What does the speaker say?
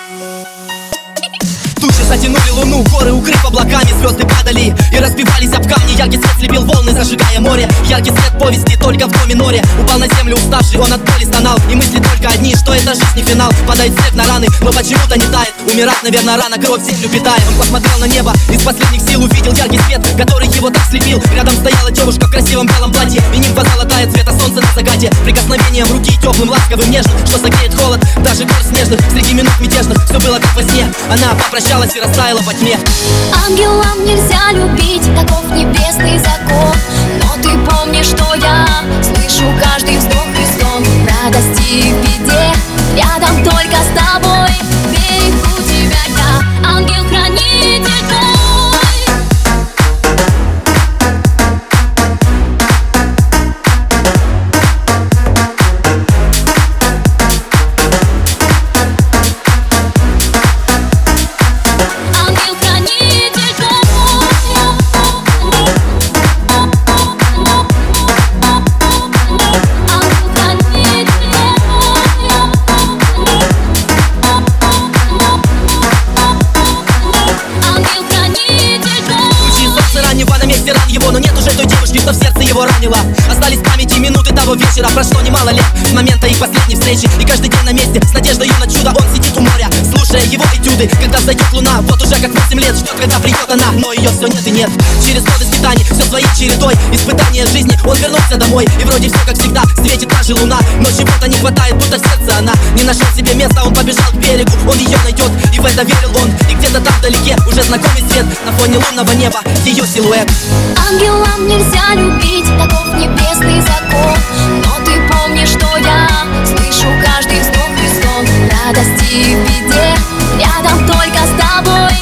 Тучи затянули луну, горы укрыв облаками, звезды падали и разбивались об камни. Яркий свет слепил волны, зажигая море. Яркий свет повести только в доме норе. Упал на землю уставший, он от боли стонал. И мысли только одни, что это жизнь не финал. Падает снег на раны, но почему-то не тает. Умирать, наверное, рано, кровь землю питает. Он посмотрел на небо, из последних сил увидел яркий свет, который его так слепил. Рядом стояла девушка в красивом белом платье, и нимфа золотая цвета солнца на закате. Прикосновением руки теплым, ласковым, нежным, что согреет холод даже гор снежных. Среди минут мятежных все было как во сне. Она попрощалась и растаяла во тьме. Ангелам нельзя любить, таков небесный закон. Но ты помни, что я слышу каждый вздох и стон. В радости и в беде, рядом только с тобой. Берегу тебя я, ангел-хранитель твой. Его, но нет уже той девушки, что в сердце его ранила. Остались в памяти минуты того вечера. Прошло немало лет с момента их последней встречи. И каждый день на месте, с надеждой на чудо, он сидит у моря, слушая его этюды. Когда взойдет луна, вот уже как 8 лет ждет, когда придет она, но ее все нет и нет. Через годы скитаний, все своей чередой, испытания жизни, он вернулся домой. И вроде все как всегда, светит та же луна, но чего-то не хватает, будто в сердце она не нашел себе места. Он побежал к берегу, он ее найдет, и в это верил он. И где-то там вдалеке уже знакомый свет, на фоне лунного неба ее силуэт. Ангелам нельзя любить, таков небесный закон. Но ты помни, что я слышу каждый вздох и стон. В радости и в беде, рядом только с тобой.